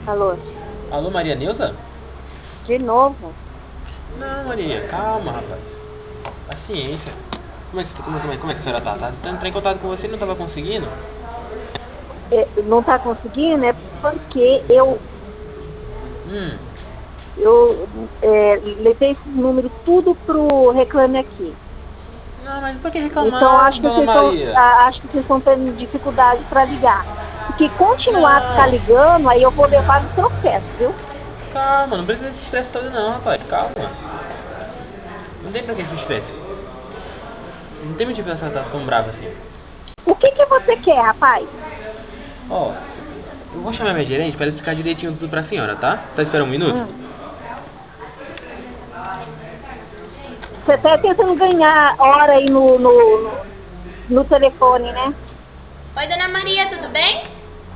Alô? Alô, Maria Neuza? De novo? Não, Maria, calma, rapaz. Paciência. Como é que a senhora tá? Tá tentando entrar em contato com você e não tava conseguindo? Não está conseguindo? É porque Hum, eu levei esses números tudo pro Reclame Aqui. não, mas por que Então, reclamar, dona Maria? acho que vocês estão tendo dificuldade para ligar. Porque continuar a ficar Não, ligando, aí eu vou levar no processo, viu? calma, não precisa desse estresse todo não, rapaz, calma. Não tem pra que esse estresse. Não tem motivo pra senhora estar tão brava assim. O que que você quer, rapaz? Ó, eu vou chamar minha gerente pra ela explicar direitinho tudo pra senhora, tá? Só espera um minuto. Hum. Você está tentando ganhar hora aí no telefone, né? Oi, dona Maria, tudo bem?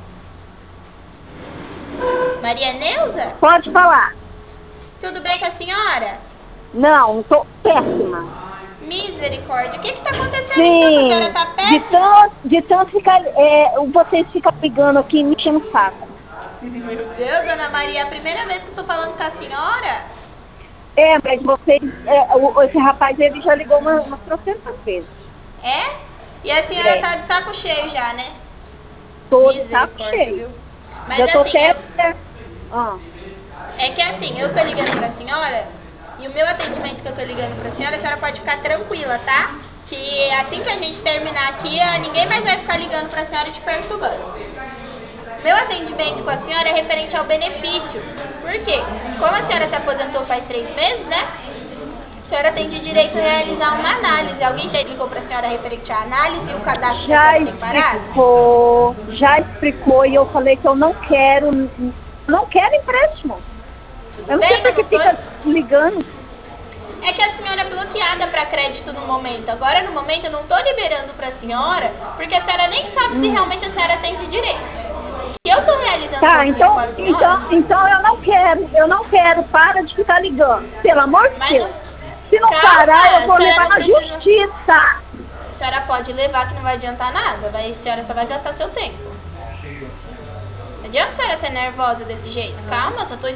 Maria Neuza? Pode falar. Tudo bem com a senhora? Não, estou péssima. Misericórdia, o que está acontecendo então que a senhora Sim, tá péssima? de tanto ficar, vocês ficam ligando aqui me enchendo o saco. Meu Deus, dona Maria, é a primeira vez que eu tô falando com a senhora? Mas vocês, esse rapaz, ele já ligou umas trocentas vezes. É? E a senhora É, tá de saco cheio já, né? tô de saco Misericórdia, cheio. viu? Mas Já tô assim, até... Ah, é que assim, eu tô ligando pra senhora e o meu atendimento que eu tô ligando pra senhora, a senhora pode ficar tranquila, tá? Que assim que a gente terminar aqui, ninguém mais vai ficar ligando pra senhora e te perturbando. Meu atendimento com a senhora é referente ao benefício. Por quê? Como a senhora se aposentou faz 3 meses, né? A senhora tem de direito a realizar uma análise. Alguém já explicou para a senhora referente à análise e o cadastro que a senhora tem parado? já explicou e eu falei que eu não quero empréstimo. Tudo Eu não sei bem, por eu que não tô... fica ligando. É que a senhora é bloqueada para crédito no momento. Agora, no momento, eu não tô liberando para a senhora, porque a senhora nem sabe se realmente a senhora tem de direito. E eu tô realizando Tá, consulta com a senhora, então eu não quero, para de ficar ligando. Pelo amor de mas não... Deus. Se não parar, eu Calma, a vou senhora levar não na precisa... justiça. A senhora pode levar que não vai adiantar nada. A senhora só vai gastar seu tempo. Não adianta a senhora ser nervosa desse jeito. Calma, eu só tô